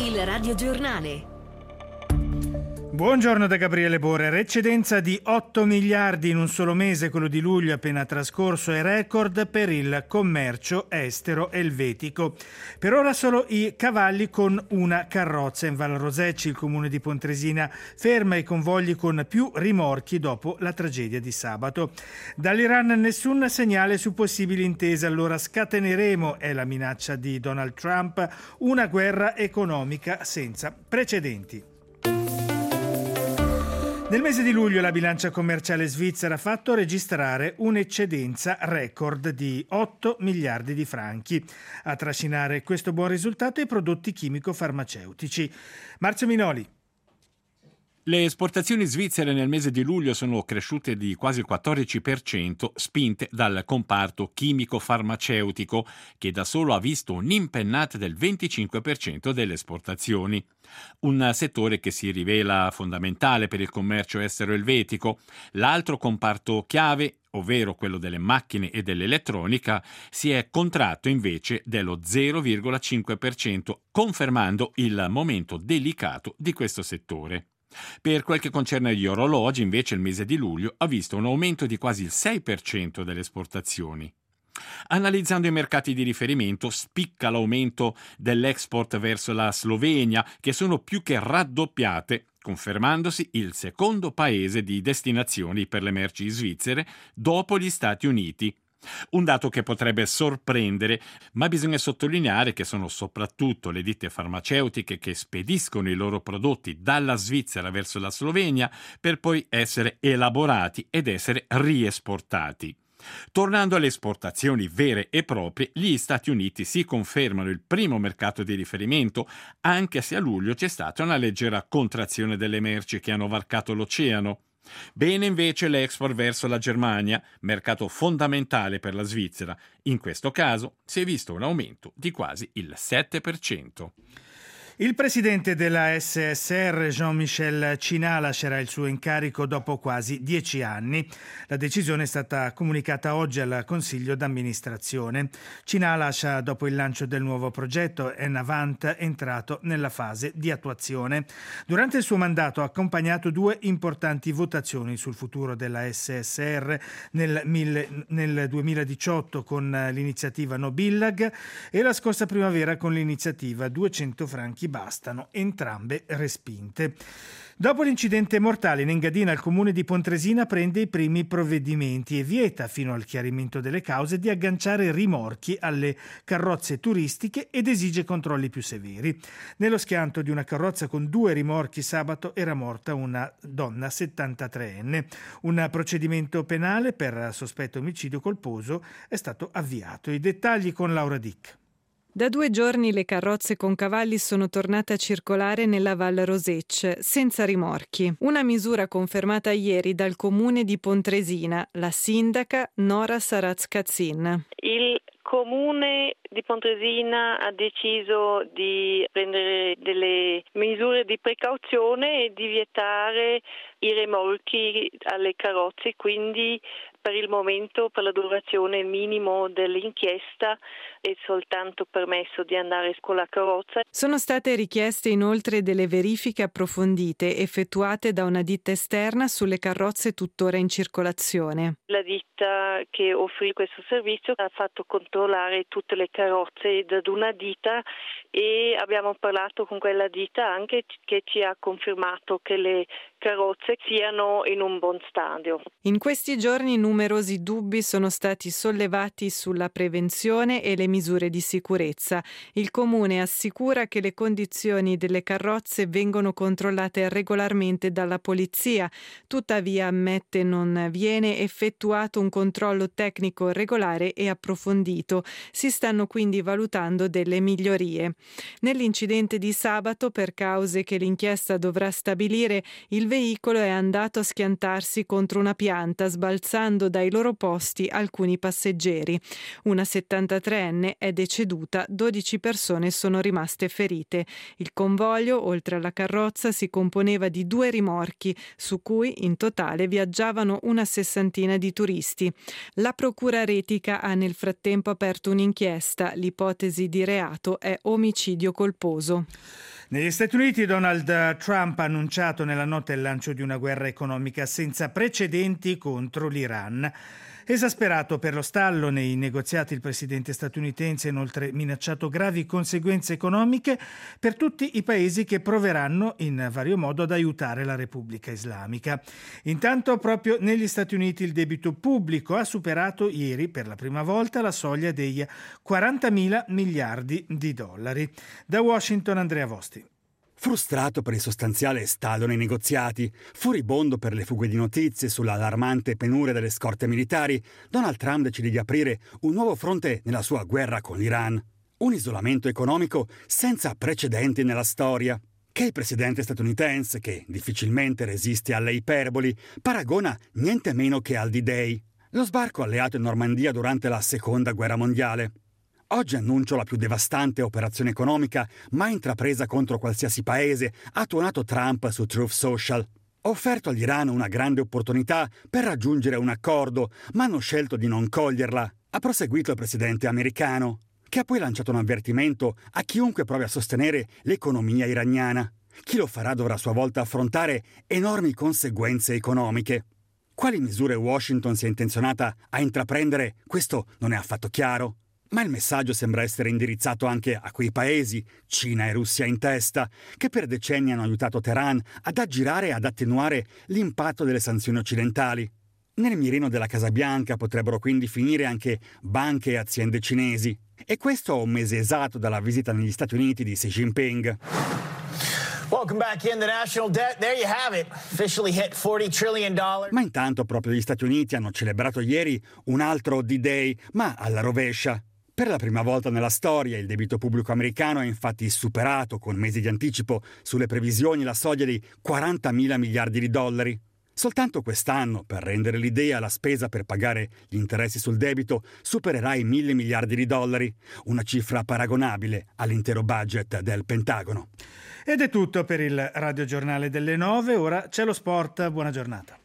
Il radiogiornale. Buongiorno da Gabriele Borer. Eccedenza di 8 miliardi in un solo mese, quello di luglio appena trascorso, è record per il commercio estero elvetico. Per ora solo i cavalli con una carrozza. In Val Rosecci il comune di Pontresina ferma i convogli con più rimorchi dopo la tragedia di sabato. Dall'Iran nessun segnale su possibili intese, allora scateneremo, è la minaccia di Donald Trump, una guerra economica senza precedenti. Nel mese di luglio la bilancia commerciale svizzera ha fatto registrare un'eccedenza record di 8 miliardi di franchi. A trascinare questo buon risultato i prodotti chimico-farmaceutici. Marzio Minoli. Le esportazioni svizzere nel mese di luglio sono cresciute di quasi il 14%, spinte dal comparto chimico-farmaceutico, che da solo ha visto un'impennata del 25% delle esportazioni. Un settore che si rivela fondamentale per il commercio estero elvetico. L'altro comparto chiave, ovvero quello delle macchine e dell'elettronica, si è contratto invece dello 0,5%, confermando il momento delicato di questo settore. Per quel che concerne gli orologi, invece, il mese di luglio ha visto un aumento di quasi il 6% delle esportazioni. Analizzando i mercati di riferimento, spicca l'aumento dell'export verso la Slovenia, che sono più che raddoppiate, confermandosi il secondo paese di destinazioni per le merci svizzere dopo gli Stati Uniti. Un dato che potrebbe sorprendere, ma bisogna sottolineare che sono soprattutto le ditte farmaceutiche che spediscono i loro prodotti dalla Svizzera verso la Slovenia per poi essere elaborati ed essere riesportati. Tornando alle esportazioni vere e proprie, gli Stati Uniti si confermano il primo mercato di riferimento, anche se a luglio c'è stata una leggera contrazione delle merci che hanno varcato l'oceano. Bene invece l'export verso la Germania, mercato fondamentale per la Svizzera. In questo caso si è visto un aumento di quasi il 7%. Il presidente della SSR, Jean-Michel Chinat, lascerà il suo incarico dopo quasi 10 anni. La decisione è stata comunicata oggi al Consiglio d'amministrazione. Chinat lascia dopo il lancio del nuovo progetto Enavant, entrato nella fase di attuazione. Durante il suo mandato ha accompagnato 2 importanti votazioni sul futuro della SSR nel 2018 con l'iniziativa No Billag e la scorsa primavera con l'iniziativa 200 franchi bastano, entrambe respinte. Dopo l'incidente mortale in Engadina, il comune di Pontresina prende i primi provvedimenti e vieta, fino al chiarimento delle cause, di agganciare rimorchi alle carrozze turistiche ed esige controlli più severi. Nello schianto di una carrozza con 2 rimorchi sabato era morta una donna 73enne. Un procedimento penale per sospetto omicidio colposo è stato avviato. I dettagli con Laura Dick. Da 2 giorni le carrozze con cavalli sono tornate a circolare nella Val Rosecce, senza rimorchi. Una misura confermata ieri dal comune di Pontresina, la sindaca Nora Saraz-Katzin. Il comune di Pontresina ha deciso di prendere delle misure di precauzione e di vietare i rimorchi alle carrozze, quindi per il momento, per la durazione minimo dell'inchiesta, è soltanto permesso di andare con la carrozza. Sono state richieste inoltre delle verifiche approfondite effettuate da una ditta esterna sulle carrozze tuttora in circolazione. La ditta che offrì questo servizio ha fatto controllare tutte le carrozze da una ditta e abbiamo parlato con quella ditta anche che ci ha confermato che le carrozze siano in un buon stadio. In questi giorni numerosi dubbi sono stati sollevati sulla prevenzione e le misure di sicurezza. Il comune assicura che le condizioni delle carrozze vengono controllate regolarmente dalla polizia, tuttavia ammette non viene effettuato un controllo tecnico regolare e approfondito. Si stanno quindi valutando delle migliorie. Nell'incidente di sabato, per cause che l'inchiesta dovrà stabilire, il veicolo è andato a schiantarsi contro una pianta, sbalzando dai loro posti alcuni passeggeri. Una 73enne è deceduta, 12 persone sono rimaste ferite. Il convoglio, oltre alla carrozza, si componeva di 2 rimorchi, su cui in totale viaggiavano una 60ina di turisti. La procura retica ha nel frattempo aperto un'inchiesta. L'ipotesi di reato è omicidio colposo. Negli Stati Uniti Donald Trump ha annunciato nella notte il lancio di una guerra economica senza precedenti contro l'Iran. Esasperato per lo stallo nei negoziati, il presidente statunitense ha inoltre minacciato gravi conseguenze economiche per tutti i paesi che proveranno in vario modo ad aiutare la Repubblica Islamica. Intanto, proprio negli Stati Uniti il debito pubblico ha superato ieri per la prima volta la soglia dei 40.000 miliardi di dollari. Da Washington, Andrea Vosti. Frustrato per il sostanziale stallo nei negoziati, furibondo per le fughe di notizie sull'allarmante penuria delle scorte militari, Donald Trump decide di aprire un nuovo fronte nella sua guerra con l'Iran. Un isolamento economico senza precedenti nella storia, che il presidente statunitense, che difficilmente resiste alle iperboli, paragona niente meno che al D-Day, lo sbarco alleato in Normandia durante la Seconda Guerra Mondiale. Oggi annuncio la più devastante operazione economica mai intrapresa contro qualsiasi paese, ha tuonato Trump su Truth Social. Ho offerto all'Iran una grande opportunità per raggiungere un accordo, ma hanno scelto di non coglierla, ha proseguito il presidente americano, che ha poi lanciato un avvertimento a chiunque provi a sostenere l'economia iraniana. Chi lo farà dovrà a sua volta affrontare enormi conseguenze economiche. Quali misure Washington sia intenzionata a intraprendere, questo non è affatto chiaro. Ma il messaggio sembra essere indirizzato anche a quei paesi, Cina e Russia in testa, che per decenni hanno aiutato Teheran ad aggirare e ad attenuare l'impatto delle sanzioni occidentali. Nel mirino della Casa Bianca potrebbero quindi finire anche banche e aziende cinesi. E questo a un mese esatto dalla visita negli Stati Uniti di Xi Jinping. Welcome back in. The national debt, there you have it, officially hit $40 trillion. Ma intanto proprio gli Stati Uniti hanno celebrato ieri un altro D-Day, ma alla rovescia. Per la prima volta nella storia il debito pubblico americano ha infatti superato con mesi di anticipo sulle previsioni la soglia di 40.000 miliardi di dollari. Soltanto quest'anno, per rendere l'idea, la spesa per pagare gli interessi sul debito supererà i 1.000 miliardi di dollari, una cifra paragonabile all'intero budget del Pentagono. Ed è tutto per il radiogiornale delle 9, ora c'è lo sport, buona giornata.